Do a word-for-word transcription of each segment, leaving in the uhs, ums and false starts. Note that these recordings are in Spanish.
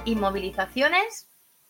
Inmovilizaciones.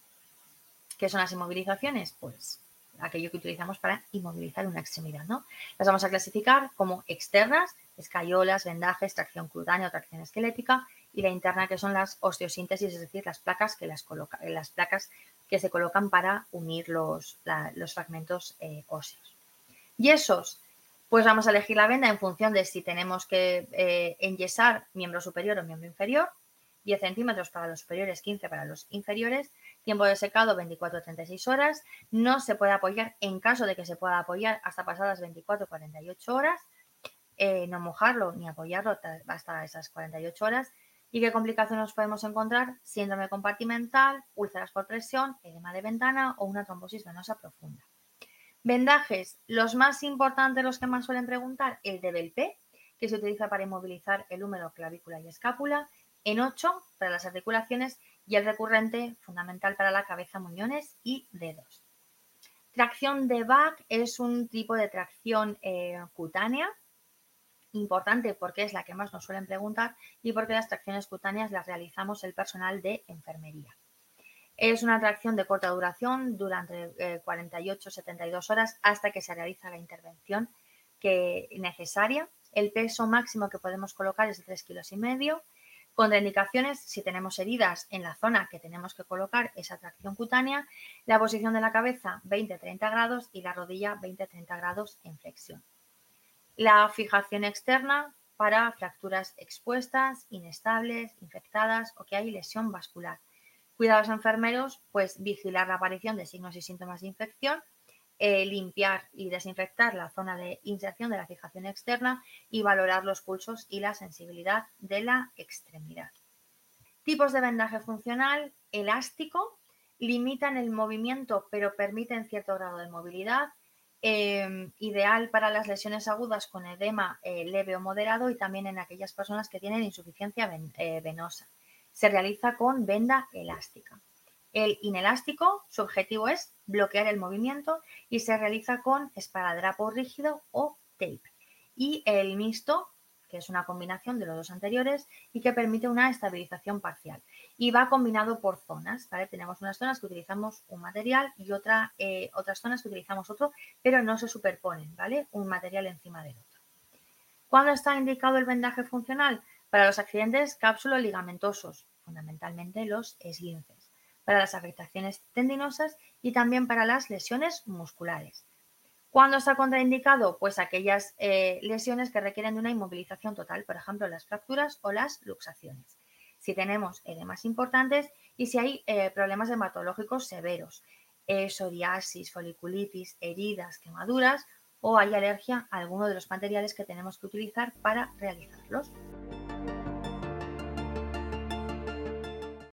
¿Qué son las inmovilizaciones? Pues aquello que utilizamos para inmovilizar una extremidad, ¿no? Las vamos a clasificar como externas, escayolas, vendajes, tracción cutánea o tracción esquelética, y la interna, que son las osteosíntesis, es decir, las placas que, las coloca, las placas que se colocan para unir los, la, los fragmentos eh, óseos. Yesos, pues vamos a elegir la venda en función de si tenemos que eh, enyesar miembro superior o miembro inferior. diez centímetros para los superiores, quince para los inferiores. Tiempo de secado veinticuatro a treinta y seis horas. No se puede apoyar, en caso de que se pueda apoyar, hasta pasadas veinticuatro a cuarenta y ocho horas. Eh, no mojarlo ni apoyarlo hasta esas cuarenta y ocho horas. ¿Y qué complicaciones podemos encontrar? Síndrome compartimental, úlceras por presión, edema de ventana o una trombosis venosa profunda. Vendajes, los más importantes, los que más suelen preguntar, el de Belpé, que se utiliza para inmovilizar el húmero, clavícula y escápula, en ocho para las articulaciones, y el recurrente, fundamental para la cabeza, muñones y dedos. Tracción de Bach es un tipo de tracción eh, cutánea, importante porque es la que más nos suelen preguntar y porque las tracciones cutáneas las realizamos el personal de enfermería. Es una tracción de corta duración, durante eh, cuarenta y ocho a setenta y dos horas hasta que se realiza la intervención que, necesaria. El peso máximo que podemos colocar es de tres kilos y medio. Contraindicaciones: si tenemos heridas en la zona que tenemos que colocar esa tracción cutánea, la posición de la cabeza veinte a treinta grados y la rodilla veinte a treinta grados en flexión. La fijación externa para fracturas expuestas, inestables, infectadas o que hay lesión vascular. Cuidados enfermeros, pues vigilar la aparición de signos y síntomas de infección, eh, limpiar y desinfectar la zona de inserción de la fijación externa y valorar los pulsos y la sensibilidad de la extremidad. Tipos de vendaje funcional: elástico, limitan el movimiento pero permiten cierto grado de movilidad, eh, ideal para las lesiones agudas con edema eh, leve o moderado y también en aquellas personas que tienen insuficiencia ven, eh, venosa. Se realiza con venda elástica. El inelástico, su objetivo es bloquear el movimiento y se realiza con esparadrapo rígido o tape. Y el mixto, que es una combinación de los dos anteriores y que permite una estabilización parcial. Y va combinado por zonas, ¿vale? Tenemos unas zonas que utilizamos un material y otra, eh, otras zonas que utilizamos otro, pero no se superponen, ¿vale? Un material encima del otro. ¿Cuándo está indicado el vendaje funcional? Para los accidentes cápsulo-ligamentosos, fundamentalmente los esguinces, para las afectaciones tendinosas y también para las lesiones musculares. ¿Cuándo está contraindicado? Pues aquellas eh, lesiones que requieren de una inmovilización total, por ejemplo, las fracturas o las luxaciones. Si tenemos edemas importantes y si hay eh, problemas hematológicos severos, eh, psoriasis, foliculitis, heridas, quemaduras, o hay alergia a alguno de los materiales que tenemos que utilizar para realizarlos.